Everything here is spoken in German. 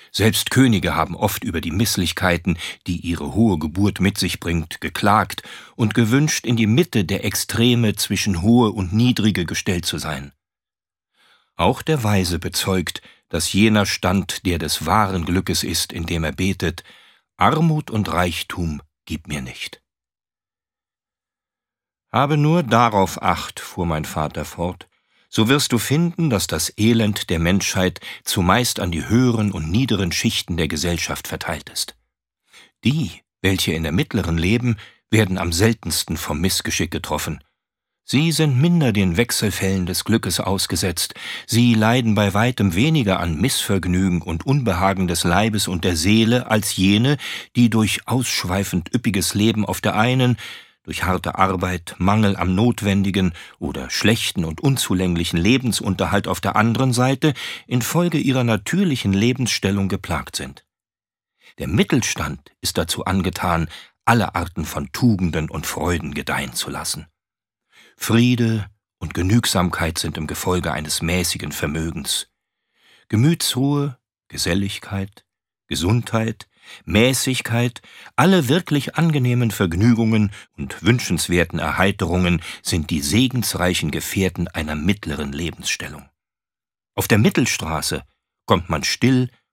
Selbst Könige haben oft über die Misslichkeiten, die ihre hohe Geburt mit sich bringt, geklagt und gewünscht, in die Mitte der Extreme zwischen hohe und niedrige gestellt zu sein. Auch der Weise bezeugt, dass jener Stand der des wahren Glückes ist, indem er betet: Armut und Reichtum gib mir nicht. Habe nur darauf Acht, fuhr mein Vater fort, so wirst du finden, dass das Elend der Menschheit zumeist an die höheren und niederen Schichten der Gesellschaft verteilt ist. Die, welche in der mittleren leben, werden am seltensten vom Missgeschick getroffen. Sie sind minder den Wechselfällen des Glückes ausgesetzt, sie leiden bei weitem weniger an Missvergnügen und Unbehagen des Leibes und der Seele als jene, die durch ausschweifend üppiges Leben auf der einen, durch harte Arbeit, Mangel am notwendigen oder schlechten und unzulänglichen Lebensunterhalt auf der anderen Seite infolge ihrer natürlichen Lebensstellung geplagt sind. Der Mittelstand ist dazu angetan, alle Arten von Tugenden und Freuden gedeihen zu lassen. Friede und Genügsamkeit sind im Gefolge eines mäßigen Vermögens. Gemütsruhe, Geselligkeit, Gesundheit, Mäßigkeit, alle wirklich angenehmen Vergnügungen und wünschenswerten Erheiterungen sind die segensreichen Gefährten einer mittleren Lebensstellung. Auf der Mittelstraße kommt man still